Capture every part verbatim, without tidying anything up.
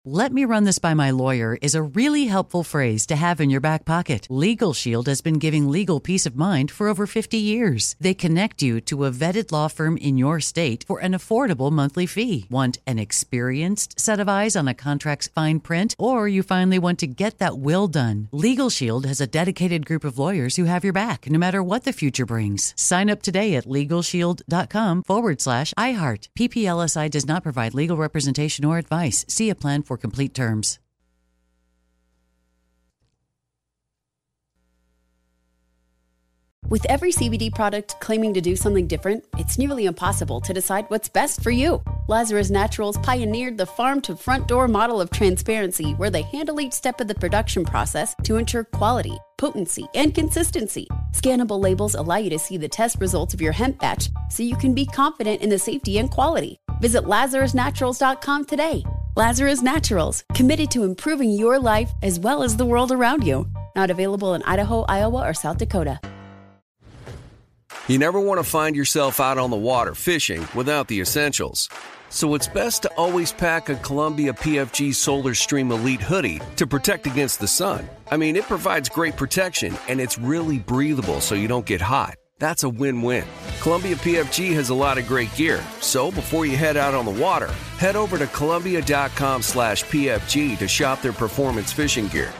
"Let me run this by my lawyer" is a really helpful phrase to have in your back pocket. Legal Shield has been giving legal peace of mind for over fifty years. They connect you to a vetted law firm in your state for an affordable monthly fee. Want an experienced set of eyes on a contract's fine print? Or you finally want to get that will done? Legal Shield has a dedicated group of lawyers who have your back, no matter what the future brings. Sign up today at LegalShield.com forward slash iHeart. P P L S I does not provide legal representation or advice. See a plan for complete terms. With every C B D product claiming to do something different, it's nearly impossible to decide what's best for you. Lazarus Naturals pioneered the farm-to-front-door model of transparency, where they handle each step of the production process to ensure quality, potency, and consistency. Scannable labels allow you to see the test results of your hemp batch, so you can be confident in the safety and quality. Visit Lazarus Naturals dot com today. Lazarus Naturals, committed to improving your life as well as the world around you. Not available in Idaho, Iowa, or South Dakota. You never want to find yourself out on the water fishing without the essentials. So it's best to always pack a Columbia P F G Solar Stream Elite hoodie to protect against the sun. I mean, it provides great protection, and it's really breathable so you don't get hot. That's a win-win. Columbia P F G has a lot of great gear, so before you head out on the water, head over to Columbia.com slash PFG to shop their performance fishing gear.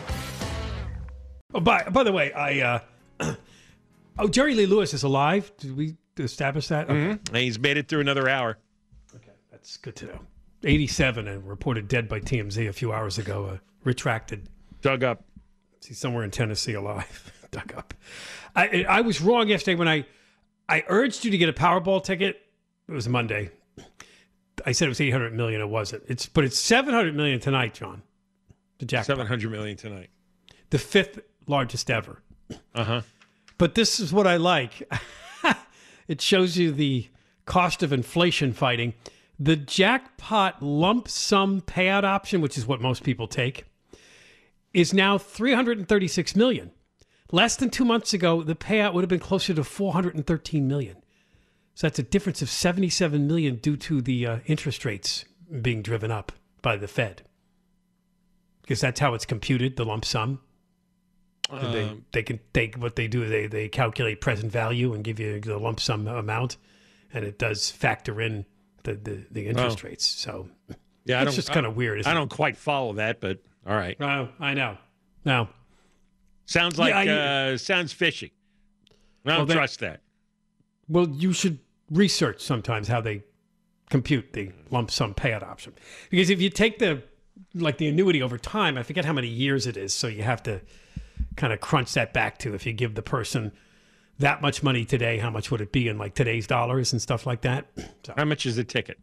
Oh, by, by the way, I... Uh... Oh, Jerry Lee Lewis is alive. Did we establish that? Okay. Mm-hmm. He's made it through another hour. Okay, that's good to know. eighty-seven and reported dead by T M Z a few hours ago. Uh, retracted. Dug up. He's somewhere in Tennessee alive. Dug up. I, I was wrong yesterday when I, I urged you to get a Powerball ticket. It was Monday. I said it was eight hundred million. It wasn't. It's But it's seven hundred million tonight, John. The jackpot. seven hundred million tonight. The fifth largest ever. Uh-huh. But this is what I like. It shows you the cost of inflation fighting. The jackpot lump sum payout option, which is what most people take, is now three hundred thirty-six million dollars. Less than two months ago, the payout would have been closer to four hundred thirteen million dollars. So that's a difference of seventy-seven million dollars due to the uh, interest rates being driven up by the Fed. Because that's how it's computed, the lump sum. Um, they, they can take what they do. They they calculate present value and give you the lump sum amount, and it does factor in the, the, the interest oh. rates. So yeah, I it's don't, just kind of weird. Isn't I it? don't quite follow that, but all right. Oh, I know. No, sounds like yeah, I, uh, sounds fishy. I don't well, that, trust that. Well, you should research sometimes how they compute the lump sum payout option, because if you take the like the annuity over time, I forget how many years it is, so you have to kind of crunch that back to if you give the person that much money today, how much would it be in like today's dollars and stuff like that? So, how much is a ticket?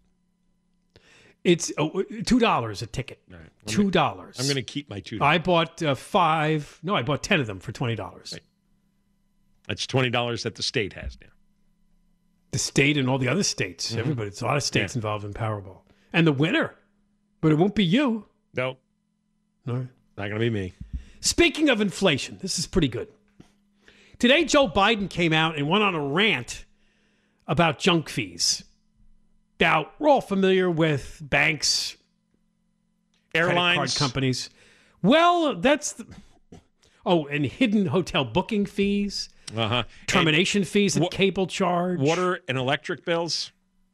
It's oh, two dollars a ticket. All right. Two dollars. I'm going to keep my two dollars. I bought uh, five. No, I bought ten of them for twenty dollars. Right. That's twenty dollars that the state has now. The state and all the other states. Mm-hmm. Everybody. It's a lot of states yeah. involved in Powerball. And the winner. But it won't be you. No. No. Not going to be me. Speaking of inflation, this is pretty good. Today, Joe Biden came out and went on a rant about junk fees. Now, we're all familiar with banks, airlines, credit card companies. Well, that's the, oh, and hidden hotel booking fees, uh-huh. termination and fees, and wa- cable charge, water and electric bills.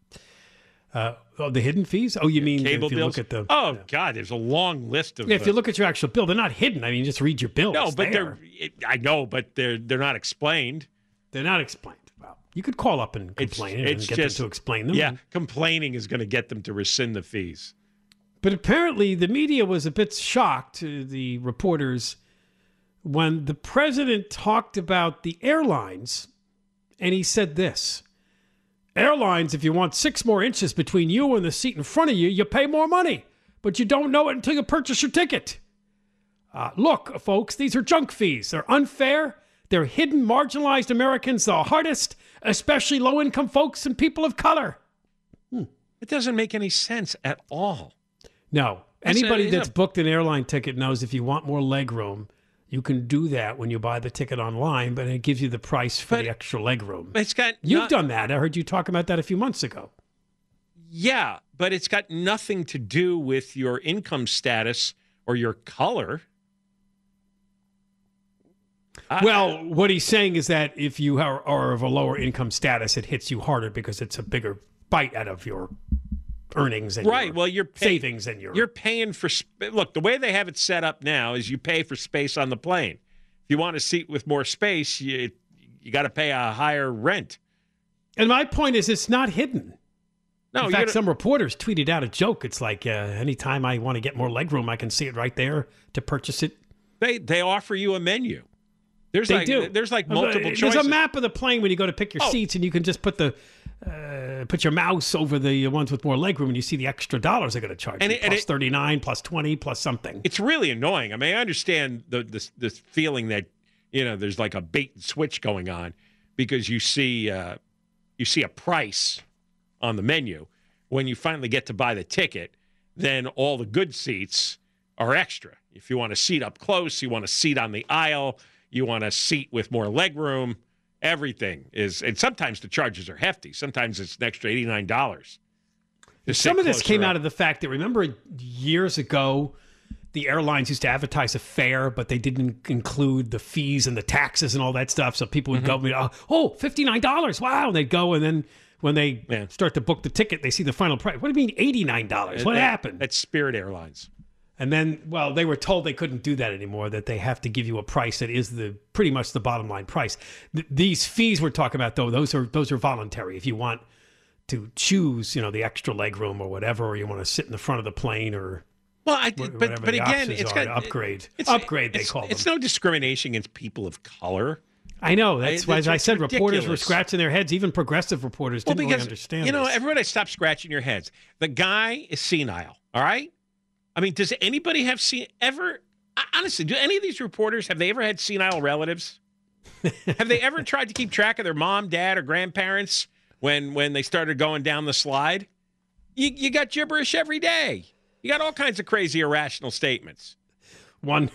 Uh, oh, the hidden fees? Oh, you mean cable if you bills? Look at the, oh, yeah. God, there's a long list of... Yeah, if you look at your actual bill, they're not hidden. I mean, you just read your bill. No, it's but there. they're... I know, but they're they're not explained. They're not explained. Well, you could call up and complain it's, and it's get just, them to explain them. Yeah, complaining is going to get them to rescind the fees. But apparently the media was a bit shocked, uh, the reporters, when the president talked about the airlines, and he said this: airlines, if you want six more inches between you and the seat in front of you, you pay more money, but you don't know it until you purchase your ticket. Uh, look, folks, these are junk fees. They're unfair. They're hidden, marginalized Americans the hardest, especially low-income folks and people of color. Hmm. It doesn't make any sense at all. No. That's Anybody a, that's a, booked an airline ticket knows if you want more leg room, you can do that when you buy the ticket online, but it gives you the price for but the extra leg room. It's got You've not, done that. I heard you talk about that a few months ago. Yeah, but it's got nothing to do with your income status or your color. Well, what he's saying is that if you are, are of a lower income status, it hits you harder because it's a bigger bite out of your earnings and right. your well, you're pay, savings and your you're paying for sp- look. The way they have it set up now is you pay for space on the plane. If you want a seat with more space, you you got to pay a higher rent. And my point is, it's not hidden. No, in fact, some reporters tweeted out a joke. It's like, uh, anytime I want to get more legroom, I can see it right there to purchase it. They they offer you a menu. There's they like do. There's like multiple There's choices. There's a map of the plane when you go to pick your Oh. seats, and you can just put the uh, put your mouse over the ones with more legroom, and you see the extra dollars they're going to charge And you. it- and Plus it- thirty-nine, plus twenty, plus something. It's really annoying. I mean, I understand the this this feeling that you know there's like a bait and switch going on because you see uh, you see a price on the menu. When you finally get to buy the ticket, then all the good seats are extra. If you want a seat up close, you want a seat on the aisle, you want a seat with more leg room, everything is. And sometimes the charges are hefty. Sometimes it's an extra eighty-nine dollars. Some of this came out of the fact that, remember years ago, the airlines used to advertise a fare, but they didn't include the fees and the taxes and all that stuff. So people would Mm-hmm. go, oh, fifty-nine dollars. Wow. And they'd go, and then when they Yeah. start to book the ticket, they see the final price. What do you mean eighty-nine dollars? What That- happened? That's Spirit Airlines. And then, well, they were told they couldn't do that anymore, that they have to give you a price that is the pretty much the bottom line price. Th- these fees we're talking about, though, those are those are voluntary. If you want to choose, you know, the extra leg room or whatever, or you want to sit in the front of the plane or Well, I, whatever but but the again, options it's are got to upgrade. It's, upgrade, they it's, call them. It's no discrimination against people of color. I know. That's I- why, it's- as I it's said, reporters were ridiculous. scratching their heads. Even progressive reporters Well, didn't because really understand you know, this. everybody stop scratching your heads. The guy is senile. All right. I mean, does anybody have seen ever? Honestly, do any of these reporters have they ever had senile relatives? Have they ever tried to keep track of their mom, dad, or grandparents when when they started going down the slide? You you got gibberish every day. You got all kinds of crazy, irrational statements. One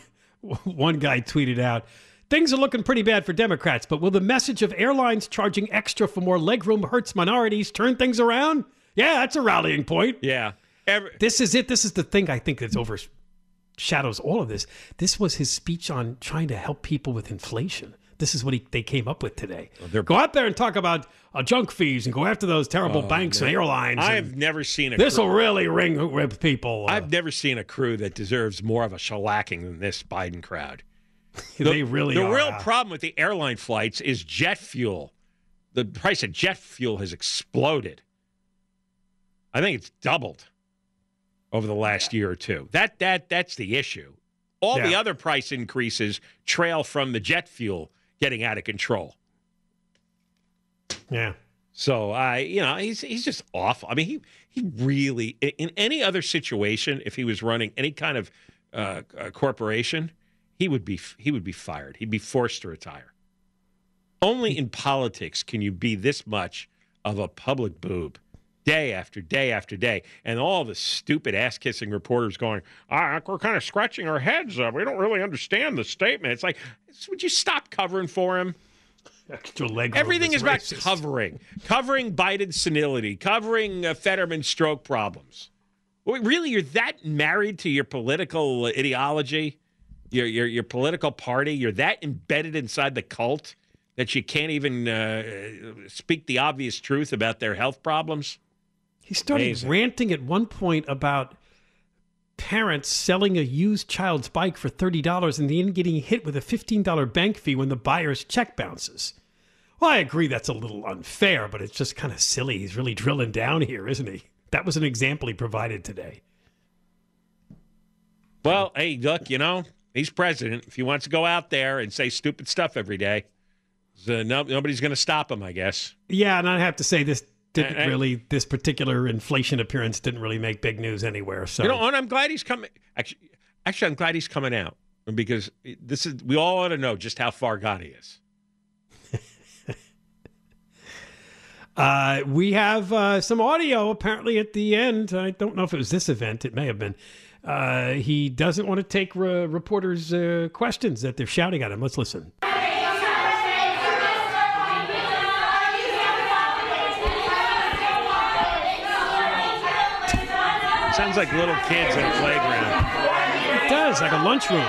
one guy tweeted out, "Things are looking pretty bad for Democrats, but will the message of airlines charging extra for more legroom hurts minorities turn things around?" Yeah, that's a rallying point. Yeah. Every, This is it. This is the thing I think that overshadows all of this. This was his speech on trying to help people with inflation. This is what he, they came up with today. they're- Go out there and talk about uh, junk fees and go after those terrible banks and airlines. I've and never seen a this crew- will really ring with people. Uh, I've never seen a crew that deserves more of a shellacking than this Biden crowd. they really The are. real uh, problem with the airline flights is jet fuel. The price of jet fuel has exploded. I think it's doubled over the last year or two. That that that's the issue. All the Yeah. other price increases trail from the jet fuel getting out of control. Yeah. So I, you know, he's he's just awful. I mean, he he really in any other situation, if he was running any kind of uh, uh, corporation, he would be he would be fired. He'd be forced to retire. Only in politics can you be this much of a public boob, day after day after day, and all the stupid ass-kissing reporters going, ah, "We're kind of scratching our heads up. We don't really understand the statement." It's like, would you stop covering for him? Extra leg room Everything is about racist. covering, covering Biden's senility, covering uh, Fetterman's stroke problems. Well, really, you're that married to your political ideology, your, your your political party. You're that embedded inside the cult that you can't even uh, speak the obvious truth about their health problems. He started Amazing. ranting at one point about parents selling a used child's bike for thirty dollars and then getting hit with a fifteen dollars bank fee when the buyer's check bounces. Well, I agree that's a little unfair, but it's just kind of silly. He's really drilling down here, isn't he? That was an example he provided today. Well, hey, look, you know, he's president. If he wants to go out there and say stupid stuff every day, so no, nobody's going to stop him, I guess. Yeah, and I have to say this didn't I- I- really, this particular inflation appearance didn't really make big news anywhere. So You know, and I'm glad he's coming. Actually, actually, I'm glad he's coming out because this is. We all ought to know just how far gone he is. Uh, we have uh, some audio apparently at the end. I don't know if it was this event. It may have been. Uh, he doesn't want to take re- reporters' uh, questions that they're shouting at him. Let's listen. Sounds like little kids in a playground. It does, like a lunchroom.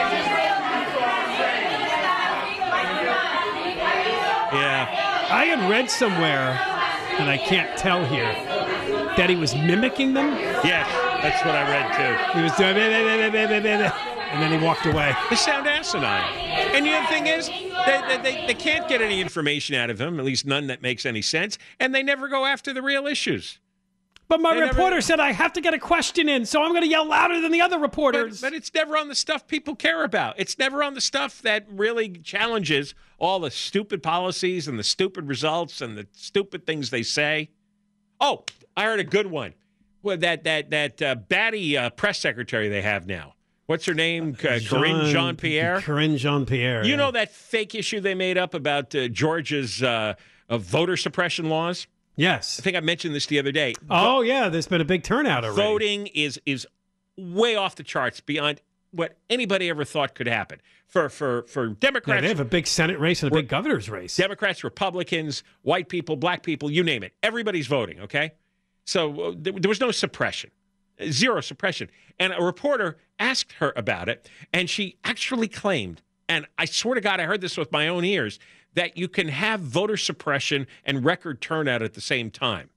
Yeah. I had read somewhere, and I can't tell here, that he was mimicking them. Yes, that's what I read too. He was doing, and then he walked away. They sound asinine. And the other thing is, they, they, they can't get any information out of him, at least none that makes any sense, and they never go after the real issues. But my They reporter never- said I have to get a question in, so I'm going to yell louder than the other But, reporters. but it's never on the stuff people care about. It's never on the stuff that really challenges all the stupid policies and the stupid results and the stupid things they say. Oh, I heard a good one. Well, that that that uh, batty uh, press secretary they have now. What's her name? Uh, Corinne Jean-Pierre? Corinne Jean-Pierre. You yeah. know that fake issue they made up about uh, Georgia's uh, uh, voter suppression laws? Yes. I think I mentioned this the other day. Oh, yeah, there's been a big turnout already. Voting is is way off the charts beyond what anybody ever thought could happen. For for for Yeah, Democrats, they have a big Senate race and a big governor's race. Democrats, Republicans, white people, black people, you name it. Everybody's voting, okay? So uh, there, there was no suppression, zero suppression. And a reporter asked her about it, and she actually claimed, and I swear to God, I heard this with my own ears, that you can have voter suppression and record turnout at the same time.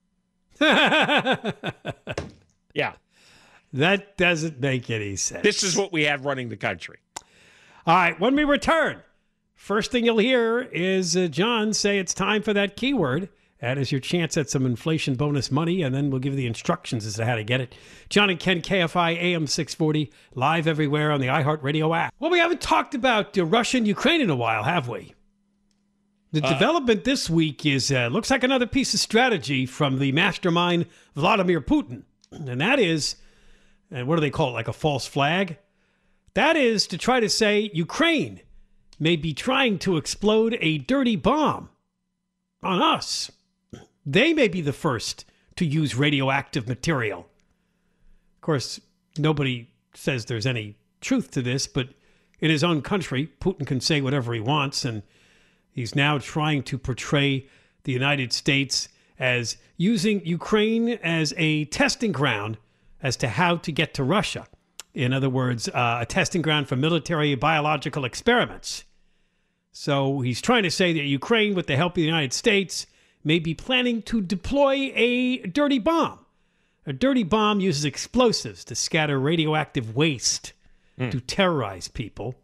Yeah. That doesn't make any sense. This is what we have running the country. All right, when we return, first thing you'll hear is uh, John say it's time for that keyword. That is your chance at some inflation bonus money, and then we'll give you the instructions as to how to get it. John and Ken, K F I A M six forty, live everywhere on the iHeartRadio app. Well, we haven't talked about uh, Russia and Ukraine in a while, have we? The uh, development this week is, uh, looks like another piece of strategy from the mastermind Vladimir Putin, and that is, and what do they call it, like a false flag? That is to try to say Ukraine may be trying to explode a dirty bomb on us. They may be the first to use radioactive material. Of course, nobody says there's any truth to this, but in his own country, Putin can say whatever he wants, and he's now trying to portray the United States as using Ukraine as a testing ground as to how to get to Russia. In other words, uh, a testing ground for military biological experiments. So he's trying to say that Ukraine, with the help of the United States, may be planning to deploy a dirty bomb. A dirty bomb uses explosives to scatter radioactive waste mm. to terrorize people.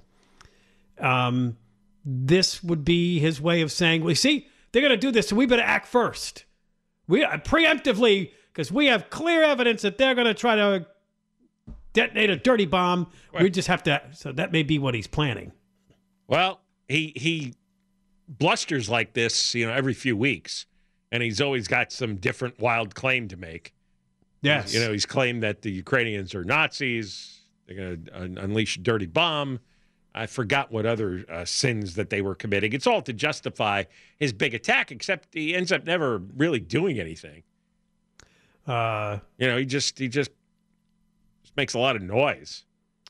Um, this would be his way of saying, well, see, they're going to do this, so we better act first. We uh, preemptively, because we have clear evidence that they're going to try to detonate a dirty bomb. Right. We just have to, so that may be what he's planning. Well, he he blusters like this, you know, every few weeks, and he's always got some different wild claim to make. Yes. You know, he's claimed that the Ukrainians are Nazis. They're going to un- unleash a dirty bomb. I forgot what other uh, sins that they were committing. It's all to justify his big attack, except he ends up never really doing anything. Uh, you know, he just he just, just makes a lot of noise.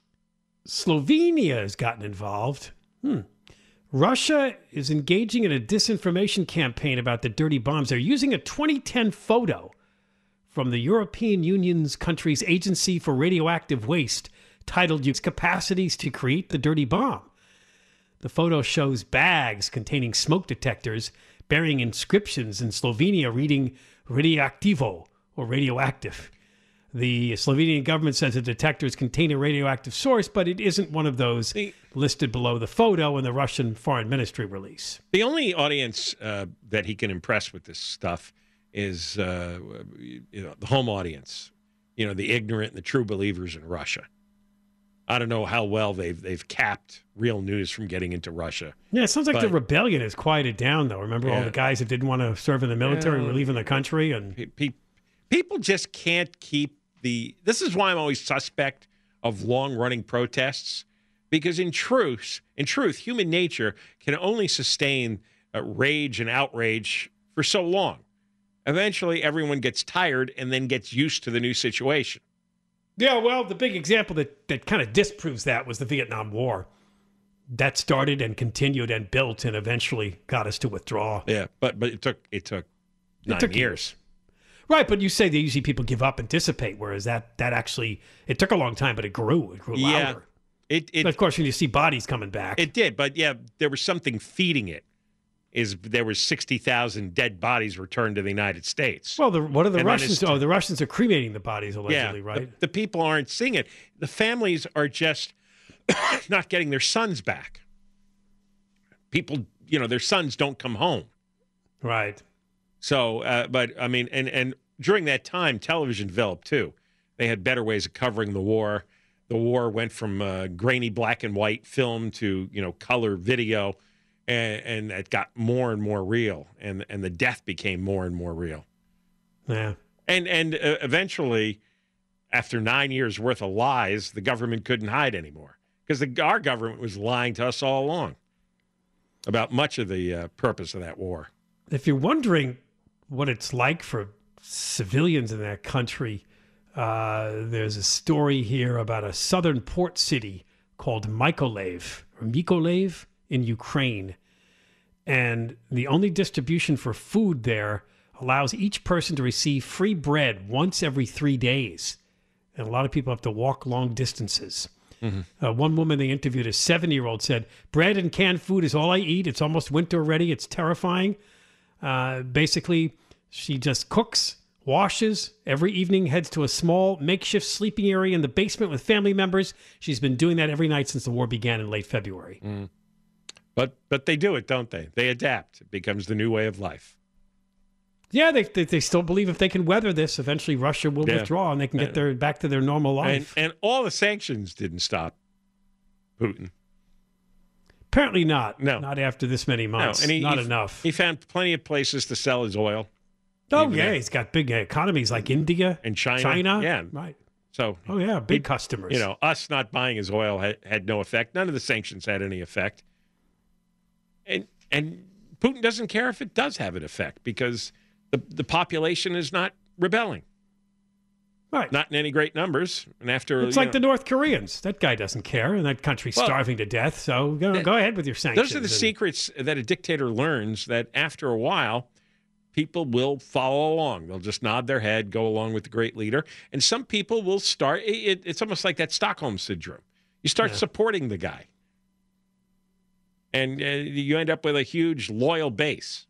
Slovenia has gotten involved. Hmm. Russia is engaging in a disinformation campaign about the dirty bombs. They're using a twenty ten photo from the European Union's country's Agency for Radioactive Waste titled "Use Capacities to Create the Dirty Bomb." The photo shows bags containing smoke detectors bearing inscriptions in Slovenia reading radioactivo or radioactive. The Slovenian government says the detectors contain a radioactive source, but it isn't one of those the, listed below the photo in the Russian Foreign Ministry release. The only audience uh, that he can impress with this stuff is uh, you know, the home audience, you know, the ignorant and the true believers in Russia. I don't know how well they've they've capped real news from getting into Russia. Yeah, it sounds like but, the rebellion has quieted down, though. Remember yeah. all the guys that didn't want to serve in the military yeah. were leaving the country? And pe- pe- people just can't keep the... This is why I'm always suspect of long-running protests, because in truth, in truth, human nature can only sustain uh, rage and outrage for so long. Eventually, everyone gets tired and then gets used to the new situation. Yeah, well, the big example that, that kind of disproves that was the Vietnam War. That started and continued and built and eventually got us to withdraw. Yeah, but but it took it took nine it took years. Right, but you say that usually people give up and dissipate, whereas that that actually, it took a long time, but it grew. It grew Yeah. louder. It, it, But of course, when you see bodies coming back. it did, but yeah, there was something feeding it. Is there was sixty thousand dead bodies returned to the United States. well, the, what are the And then Russians? it's- Oh, the Russians are cremating the bodies, allegedly, yeah, right? The, the people aren't seeing it. The families are just not getting their sons back. People, you know, their sons don't come home. Right. So, uh, but I mean, and and during that time, television developed too. They had better ways of covering the war. The war went from uh, grainy black and white film to you know color video, and, and it got more and more real, and and the death became more and more real. Yeah. And and uh, eventually, after nine years worth of lies, the government couldn't hide anymore because our government was lying to us all along about much of the uh, purpose of that war. If you're wondering what it's like for civilians in that country, uh, there's a story here about a southern port city called Mykolaiv or Mykolaiv in Ukraine. And the only distribution for food there allows each person to receive free bread once every three days. And a lot of people have to walk long distances. Mm-hmm. Uh, one woman they interviewed, a seventy-year-old, said, bread and canned food is all I eat. It's almost winter already. It's terrifying. Uh, basically, she just cooks, washes, every evening heads to a small makeshift sleeping area in the basement with family members. She's been doing that every night since the war began in late February. Mm. But but they do it, don't they? They adapt. It becomes the new way of life. Yeah, they they, they still believe if they can weather this, eventually Russia will Yeah. withdraw and they can get their back to their normal And life. and all the sanctions didn't stop Putin. Apparently not. No. Not after this many No, months. and he, not he- enough. He found plenty of places to sell his oil. oh, even yeah. there. He's got big economies like India And China. China. Yeah. Right. So Oh, yeah. Big He- customers. you know, us not buying his oil had, had no effect. None of the sanctions had any effect. And and Putin doesn't care if it does have an effect because the the population is not rebelling, Right. not in any great numbers. And after It's you like know, the North Koreans. That guy doesn't care, and that country's Well, starving to death. So go, th- go ahead with your sanctions. those are the and- secrets that a dictator learns. That after a while, people will follow along. They'll just nod their head, go along with the great leader. And some people will start. It, it- it's almost like that Stockholm syndrome. You start Yeah. supporting the guy, and uh, you end up with a huge loyal base.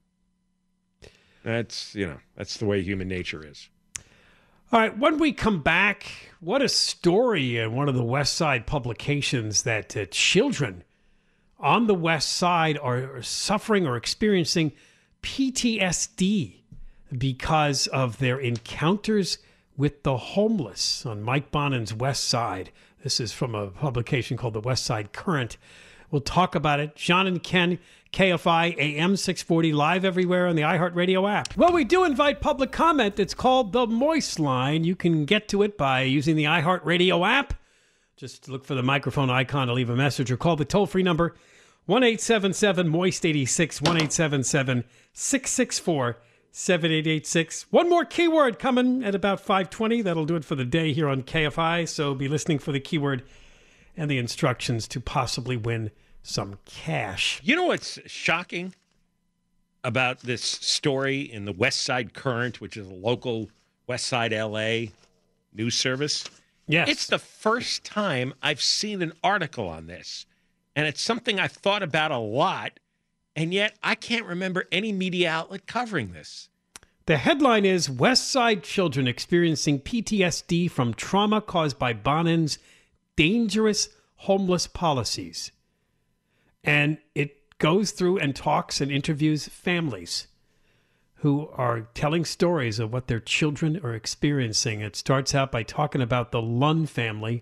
That's you know that's the way human nature is. All right, when we come back, what a story in one of the West Side publications that uh, children on the West Side are, are suffering or experiencing P T S D because of their encounters with the homeless on Mike Bonin's West Side. This is from a publication called the West Side Current. We'll talk about it. John and Ken, K F I, A M six forty, live everywhere on the iHeartRadio app. Well, we do invite public comment. It's called the Moist Line. You can get to it by using the iHeartRadio app. Just look for the microphone icon to leave a message or call the toll-free number one eight seven seven moist eighty-six, one eight seven seven, six six four, seven eight eight six. One more keyword coming at about five twenty. That'll do it for the day here on K F I, so be listening for the keyword and the instructions to possibly win some cash. You know what's shocking about this story in the West Side Current, which is a local West Side L A news service? Yes. It's the first time I've seen an article on this. And it's something I've thought about a lot, and yet I can't remember any media outlet covering this. The headline is West Side children experiencing P T S D from trauma caused by Bonin's dangerous homeless policies. And it goes through and talks and interviews families who are telling stories of what their children are experiencing. It starts out by talking about the Lund family.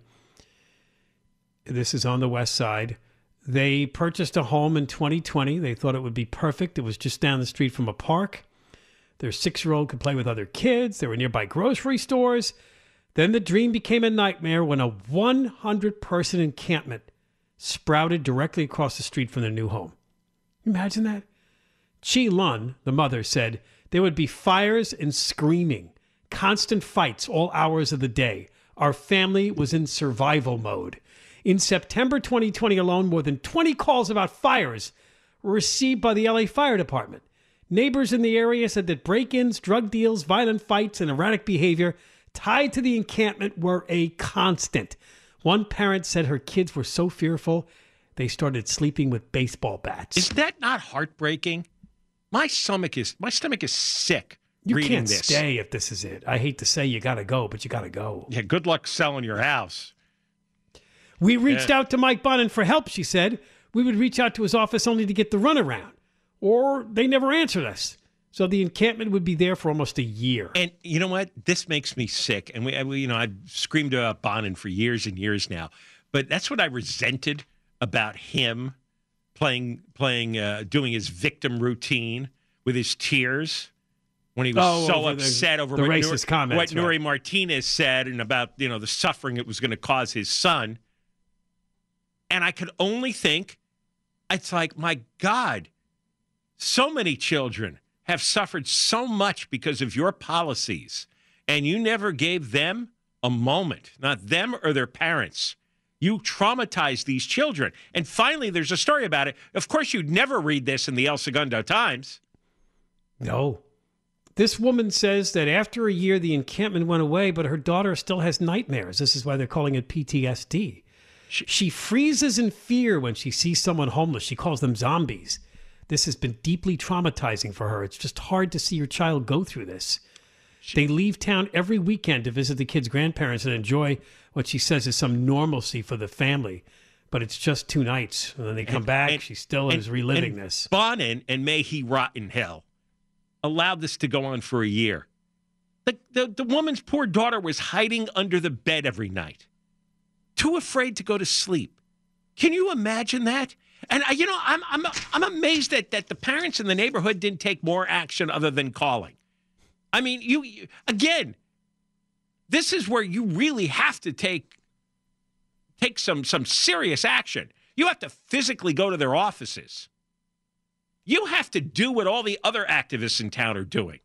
This is on the West Side. They purchased a home in twenty twenty. They thought it would be perfect. It was just down the street from a park. Their six-year-old could play with other kids. There were nearby grocery stores. Then the dream became a nightmare when a one hundred person encampment sprouted directly across the street from their new home. Imagine that? Chi Lun, the mother, said there would be fires and screaming, constant fights all hours of the day. Our family was in survival mode. In September twenty twenty alone, more than twenty calls about fires were received by the L A Fire Department. Neighbors in the area said that break-ins, drug deals, violent fights, and erratic behavior tied to the encampment were a constant. One parent said her kids were so fearful they started sleeping with baseball bats. Is that not heartbreaking? My stomach is my stomach is sick. You reading can't this. stay if this is it. I hate to say you got to go, but you got to go. Yeah, good luck selling your house. We reached Yeah. out to Mike Bonin for help, she said. We would reach out to his office only to get the runaround. Or they never answered us. So the encampment would be there for almost a year. And you know what? This makes me sick. And we, we you know, I've screamed about Bonin for years and years now. But that's what I resented about him playing, playing, uh, doing his victim routine with his tears when he was Oh, so over the- upset over the what, racist Nuri, comments, what Nuri right. Martinez said and about, you know, the suffering it was going to cause his son. And I could only think, it's like, my God, so many children have suffered so much because of your policies, and you never gave them a moment, not them or their parents. You traumatized these children. And finally, there's a story about it. Of course, you'd never read this in the El Segundo Times. No. This woman says that after a year, the encampment went away, but her daughter still has nightmares. This is why they're calling it P T S D. She, she freezes in fear when she sees someone homeless. She calls them zombies. This has been deeply traumatizing for her. It's just hard to see your child go through this. She, they leave town every weekend to visit the kid's grandparents and enjoy what she says is some normalcy for the family. But it's just two nights. And then they come and, back. And, she still and, is reliving and this. Bonin, and may he rot in hell, allowed this to go on for a year. The, the, the woman's poor daughter was hiding under the bed every night, too afraid to go to sleep. Can you imagine that? And, I, you know, I'm I'm I'm amazed that, that the parents in the neighborhood didn't take more action other than calling. I mean, you, you again, this is where you really have to take take some some serious action. You have to physically go to their offices. You have to do what all the other activists in town are doing.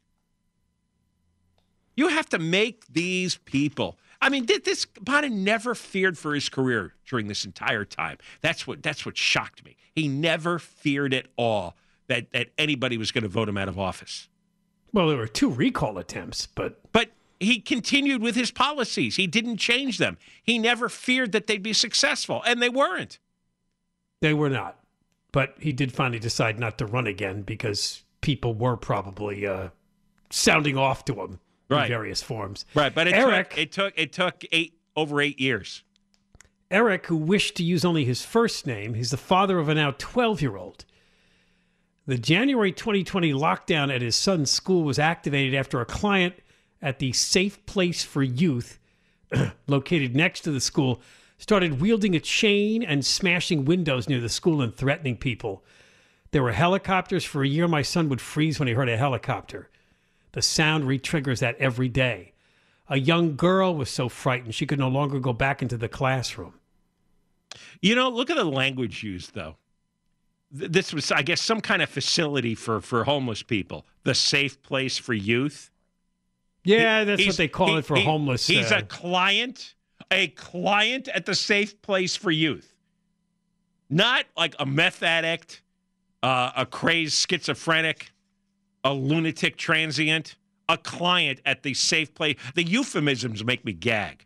You have to make these people. I mean, did this Bonin never feared for his career during this entire time? That's what that's what shocked me. He never feared at all that that anybody was going to vote him out of office. Well, there were two recall attempts, but But he continued with his policies. He didn't change them. He never feared that they'd be successful, and they weren't. they were not. But he did finally decide not to run again because people were probably uh, sounding off to him Right. in various forms. Right, but it Eric, took it took it took eight over eight years. Eric, who wished to use only his first name, he's the father of a now twelve-year-old. The January twenty twenty lockdown at his son's school was activated after a client at the Safe Place for Youth, located next to the school, started wielding a chain and smashing windows near the school and threatening people. There were helicopters. For a year, my son would freeze when he heard a helicopter. The sound re-triggers that every day. A young girl was so frightened she could no longer go back into the classroom. You know, look at the language used, though. Th- This was, I guess, some kind of facility for, for homeless people. The Safe Place for Youth. Yeah, that's He's- what they call he- it for he- homeless. He's uh, a client, a client at the Safe Place for Youth. Not like a meth addict, uh, a crazed schizophrenic, a lunatic transient, a client at the Safe Place. The euphemisms make me gag.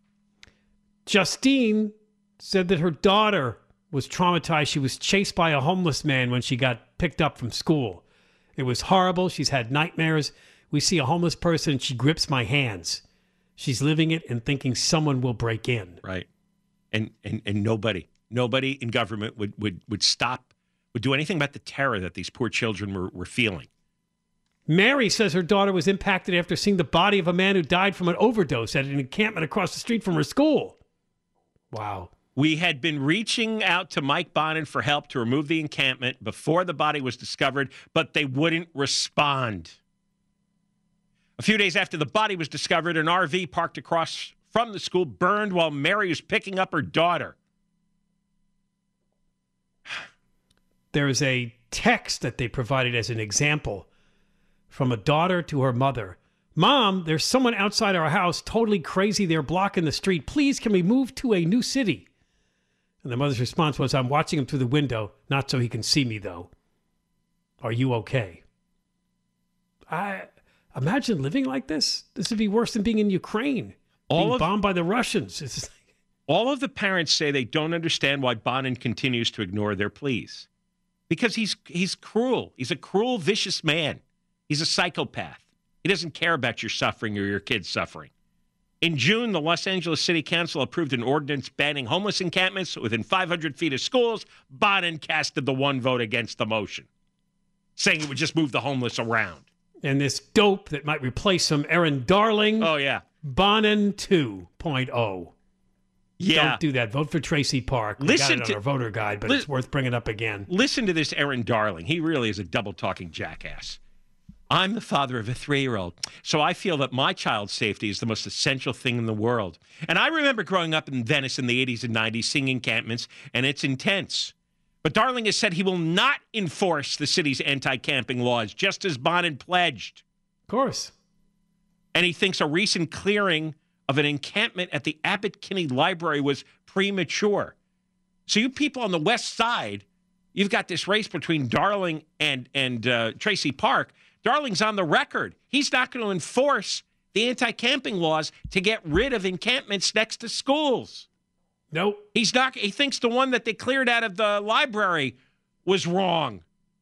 Justine said that her daughter was traumatized. She was chased by a homeless man when she got picked up from school. It was horrible. She's had nightmares. We see a homeless person and she grips my hands. She's living it and thinking someone will break in. Right. And and and nobody, nobody in government would would would stop, would do anything about the terror that these poor children were, were feeling. Mary says her daughter was impacted after seeing the body of a man who died from an overdose at an encampment across the street from her school. Wow. We had been reaching out to Mike Bonin for help to remove the encampment before the body was discovered, but they wouldn't respond. A few days after the body was discovered, an R V parked across from the school burned while Mary was picking up her daughter. There is a text that they provided as an example from a daughter to her mother. Mom, there's someone outside our house, totally crazy. They're blocking the street. Please, can we move to a new city? And the mother's response was, I'm watching him through the window, not so he can see me, though. Are you okay? I imagine living like this. This would be worse than being in Ukraine, All being of, bombed by the Russians. It's just like, all of the parents say they don't understand why Bonin continues to ignore their pleas. Because he's he's cruel. He's a cruel, vicious man. He's a psychopath. He doesn't care about your suffering or your kids' suffering. In June, the Los Angeles City Council approved an ordinance banning homeless encampments within five hundred feet of schools. Bonin casted the one vote against the motion, saying it would just move the homeless around. and this dope that might replace some Aaron Darling. Oh, yeah. Bonin two point oh. Yeah. Don't do that. Vote for Tracy Park. We Listen got it to- on our voter guide, but li- it's worth bringing up again. Listen to this Aaron Darling. He really is a double-talking jackass. I'm the father of a three-year-old, so I feel that my child's safety is the most essential thing in the world. And I remember growing up in Venice in the eighties and nineties, seeing encampments, and it's intense. But Darling has said he will not enforce the city's anti-camping laws, just as Bonin pledged. Of course. And he thinks a recent clearing of an encampment at the Abbott Kinney Library was premature. So you people on the west side, you've got this race between Darling and, and uh, Tracy Park. Darling's on the record. He's not going to enforce the anti-camping laws to get rid of encampments next to schools. Nope. He's not. He thinks the one that they cleared out of the library was wrong.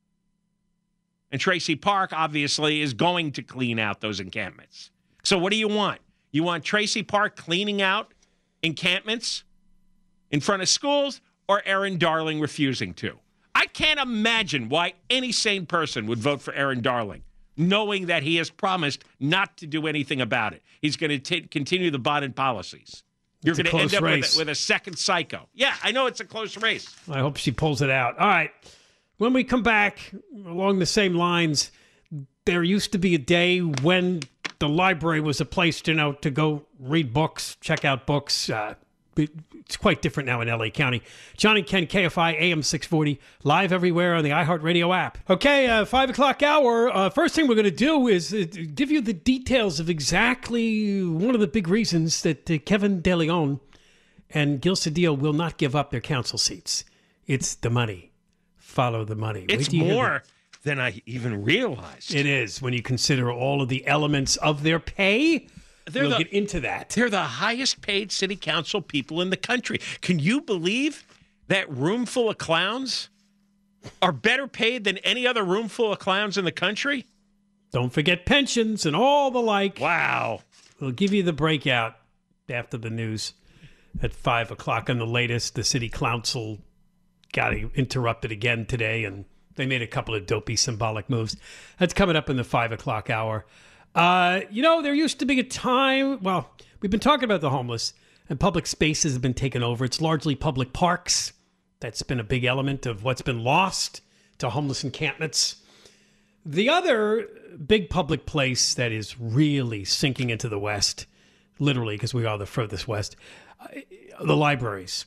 And Tracy Park, obviously, is going to clean out those encampments. So what do you want? You want Tracy Park cleaning out encampments in front of schools, or Aaron Darling refusing to? I can't imagine why any sane person would vote for Aaron Darling, knowing that he has promised not to do anything about it. He's going to continue the Bonin policies. You're going to end up with a, with a second psycho. Yeah, I know it's a close race. I hope she pulls it out. All right. When we come back along the same lines, there used to be a day when the library was a place, you know, to go read books, check out books. Uh, it's quite different now in L A County. John and Ken, K F I, A M six forty, live everywhere on the iHeartRadio app. Okay, uh, five o'clock hour. Uh, first thing we're going to do is uh, give you the details of exactly one of the big reasons that uh, Kevin De Leon and Gil Cedillo will not give up their council seats. It's the money. Follow the money. It's more than I even realized. It is, when you consider all of the elements of their pay. They're we'll the, get into that. They're the highest paid city council people in the country. Can you believe that room full of clowns are better paid than any other room full of clowns in the country? Don't forget pensions and all the like. Wow. We'll give you the breakout after the news at five o'clock on the latest. The city council got interrupted again today, and they made a couple of dopey symbolic moves. That's coming up in the five o'clock hour. Uh, you know, there used to be a time, well, we've been talking about the homeless, and public spaces have been taken over. It's largely public parks. That's been a big element of what's been lost to homeless encampments. The other big public place that is really sinking into the West, literally, because we are the furthest west, uh, the libraries.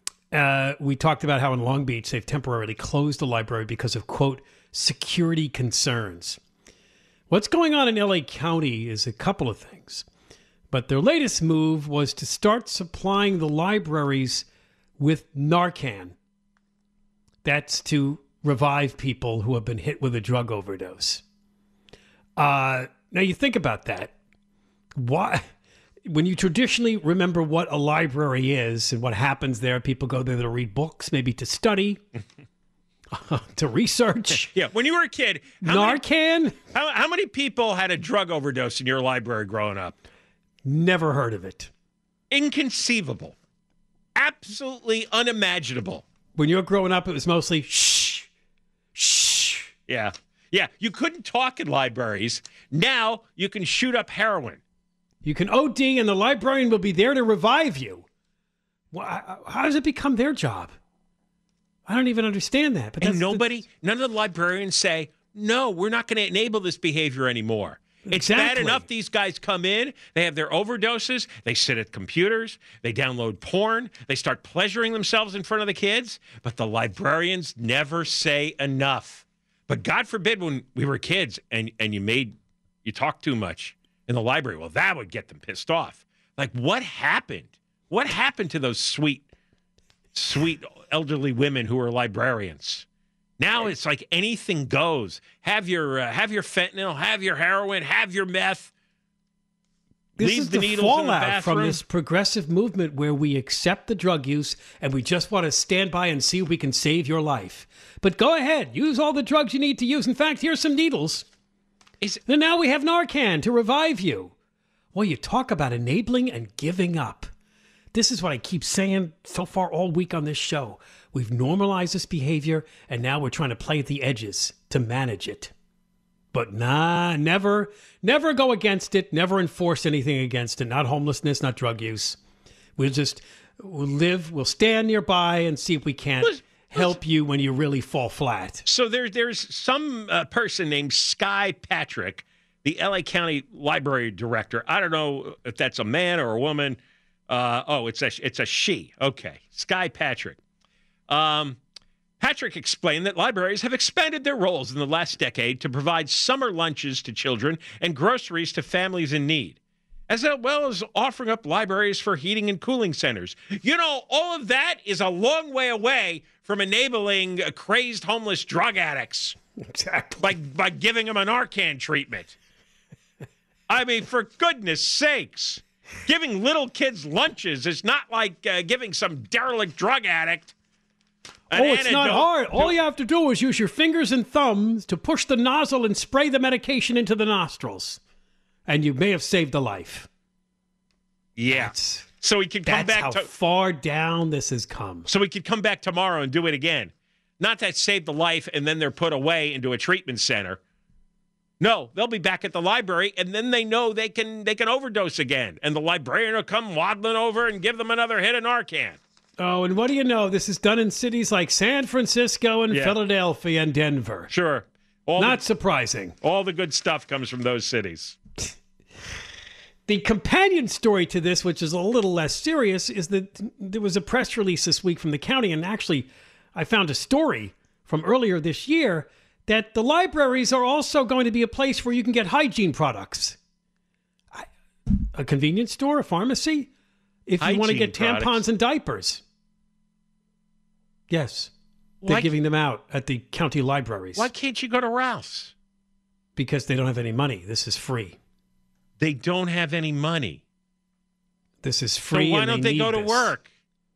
Uh, we talked about how in Long Beach they've temporarily closed the library because of, quote, security concerns. What's going on in L A County is a couple of things. But their latest move was to start supplying the libraries with Narcan. That's to revive people who have been hit with a drug overdose. Uh, now, you think about that. Why? When you traditionally remember what a library is and what happens there, people go there to read books, maybe to study, to research. Yeah, when you were a kid, how Narcan? Many, how, how many people had a drug overdose in your library growing up? Never heard of it. Inconceivable. Absolutely unimaginable. When you were growing up, it was mostly shh, shh. Yeah. Yeah, you couldn't talk in libraries. Now you can shoot up heroin. You can O D, and the librarian will be there to revive you. Well, how does it become their job? I don't even understand that. But and that's, nobody, that's, none of the librarians say, no, we're not going to enable this behavior anymore. It's exactly. bad enough these guys come in, they have their overdoses, they sit at computers, they download porn, they start pleasuring themselves in front of the kids, but the librarians never say enough. But God forbid when we were kids and, and you made, you talked too much in the library, well, that would get them pissed off. Like, what happened? What happened to those sweet, sweet elderly women who were librarians? Now it's like anything goes. Have your uh, have your fentanyl, have your heroin, have your meth. This Leave is the, the needles in the fallout bathroom. from this progressive movement where we accept the drug use and we just want to stand by and see if we can save your life. But go ahead, use all the drugs you need to use. In fact, here's some needles. Is, And now we have Narcan to revive you. Well, you talk about enabling and giving up. This is what I keep saying so far all week on this show. We've normalized this behavior, and now we're trying to play at the edges to manage it. But nah, never, never go against it. Never enforce anything against it. Not homelessness, not drug use. We'll just we'll live, we'll stand nearby and see if we can't Listen, help you when you really fall flat. So there, there's some uh, person named Sky Patrick, the L A County Library Director. I don't know if that's a man or a woman. Uh, oh, it's a it's a she. Okay, Sky Patrick. Um, Patrick explained that libraries have expanded their roles in the last decade to provide summer lunches to children and groceries to families in need, as well as offering up libraries for heating and cooling centers. You know, all of that is a long way away from enabling uh, crazed homeless drug addicts Exactly. by, by giving them an Narcan treatment. I mean, for goodness sakes, giving little kids lunches is not like uh, giving some derelict drug addict an Oh, it's not antidote. hard. All you have to do is use your fingers and thumbs to push the nozzle and spray the medication into the nostrils. And you may have saved a life. Yeah. That's, So we could come that's back how to far down this has come. so we could come back tomorrow and do it again. Not that saved the life and then they're put away into a treatment center. No, they'll be back at the library and then they know they can they can overdose again. And the librarian will come waddling over and give them another hit of Narcan. Oh, and what do you know? This is done in cities like San Francisco and Yeah. Philadelphia and Denver. Sure. All Not the, surprising. all the good stuff comes from those cities. The companion story to this, which is a little less serious, is that there was a press release this week from the county, and actually I found a story from earlier this year that the libraries are also going to be a place where you can get hygiene products. I- A convenience store, a pharmacy, if you want to Hygiene get tampons products. and diapers. Yes, they're Why- giving them out at the county libraries Why can't you go to Ralph's? because they don't have any money. This is free. They don't have any money. This is So free. why and don't they need go to this. work?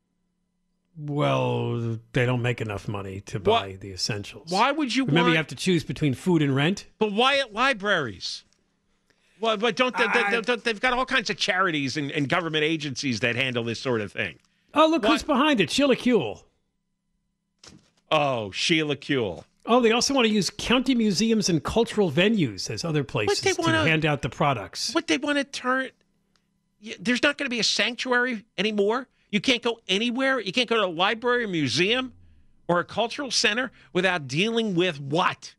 Well, they don't make enough money to buy Why- the essentials. Why would you Remember, want you have to choose between food and rent. But why at libraries? Well, but don't they, I- they, they, they've got all kinds of charities and, and government agencies that handle this sort of thing. Oh, look Why- who's behind it, Sheila Kuehl. Oh, Sheila Kuehl. Oh, they also want to use county museums and cultural venues as other places they to wanna- hand out the products. What they want to turn? y- There's not going to be a sanctuary anymore. You can't go anywhere. You can't go to a library, or museum, or a cultural center without dealing with what?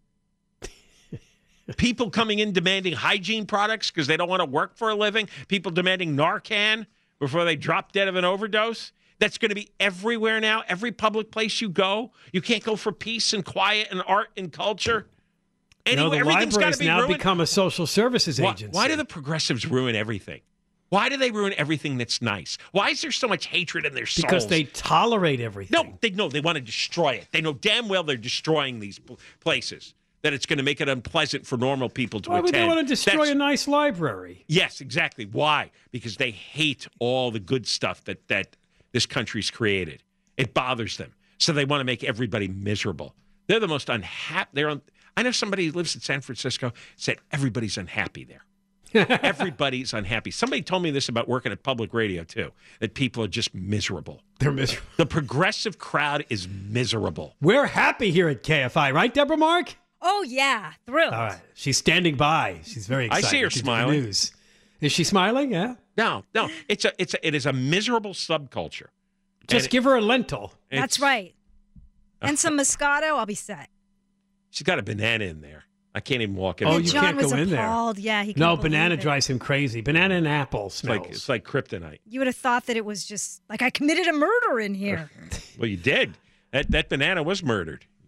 People coming in demanding hygiene products because they don't want to work for a living. People demanding Narcan before they drop dead of an overdose. That's going to be everywhere now. Every public place you go, you can't go for peace and quiet and art and culture. You know, Anyway, the everything's got libraries to be now ruined. become a social services Why, agency. why do the progressives ruin everything? Why do they ruin everything that's nice? Why is there so much hatred in their souls? Because they tolerate everything. no, they no, they want to destroy it. They know damn well they're destroying these pl- places. That it's going to make it unpleasant for normal people to Why attend. would they want to destroy That's- a nice library? Yes, exactly. Why? Because they hate all the good stuff that that this country's created. It bothers them, so they want to make everybody miserable. They're the most unhappy. They're on. I know somebody who lives in San Francisco said everybody's unhappy there. Everybody's unhappy. Somebody told me this about working at public radio too. That people are just miserable. They're miserable. The progressive crowd is miserable. We're happy here at K F I, right, Deborah Mark? Oh, yeah. Thrilled. All right. She's standing by. She's very I excited. see her to do the smiling. News. Is she smiling? Yeah. No, no. It's a. It's a. It is a miserable subculture. Just And give her a lentil. That's it's- right. And some Moscato, I'll be set. She's got a banana in there. I can't even walk in. Oh, there. you John can't was go in there. appalled. Yeah, he No, couldn't banana believe it. drives him crazy. Banana and apple It's smells. like it's like kryptonite. You would have thought that it was just like I committed a murder in here. Well, you did. That that banana was murdered.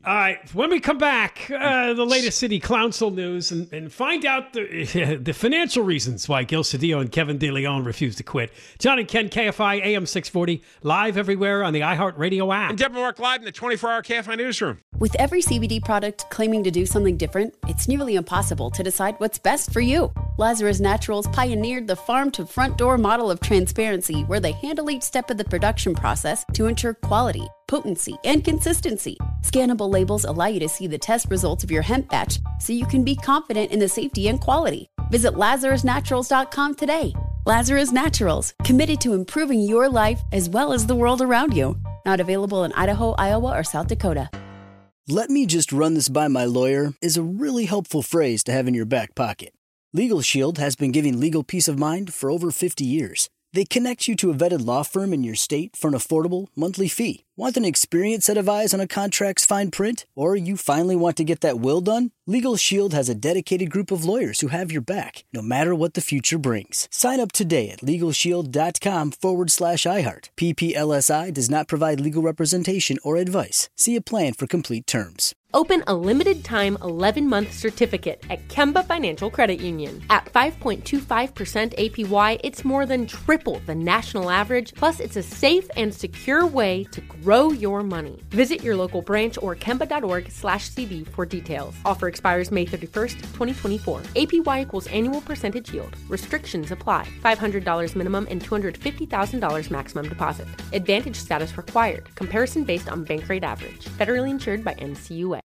All right, when we come back, uh, the latest city council news and, and find out the the financial reasons why Gil Cedillo and Kevin De Leon refused to quit. John and Ken, K F I, A M six forty, live everywhere on the iHeartRadio app. And Deborah Mark live in the twenty-four hour K F I newsroom. With every C B D product claiming to do something different, it's nearly impossible to decide what's best for you. Lazarus Naturals pioneered the farm-to-front-door model of transparency where they handle each step of the production process to ensure quality, potency, and consistency. Scannable labels allow you to see the test results of your hemp batch so you can be confident in the safety and quality. Visit lazarus naturals dot com today. Lazarus Naturals, committed to improving your life as well as the world around you. Not available in Idaho, Iowa, or South Dakota. "Let me just run this by my lawyer" is a really helpful phrase to have in your back pocket. Legal Shield has been giving legal peace of mind for over fifty years. They connect you to a vetted law firm in your state for an affordable monthly fee. Want an experienced set of eyes on a contract's fine print? Or you finally want to get that will done? Legal Shield has a dedicated group of lawyers who have your back, no matter what the future brings. Sign up today at LegalShield.com forward slash iHeart. P P L S I does not provide legal representation or advice. See a plan for complete terms. Open a limited-time eleven-month certificate at Kemba Financial Credit Union. At five point two five percent A P Y, it's more than triple the national average, plus it's a safe and secure way to grow your money. Visit your local branch or kemba.org slash CD for details. Offer expires May thirty-first, twenty twenty-four. A P Y equals annual percentage yield. Restrictions apply. five hundred dollars minimum and two hundred fifty thousand dollars maximum deposit. Advantage status required. Comparison based on bank rate average. Federally insured by N C U A.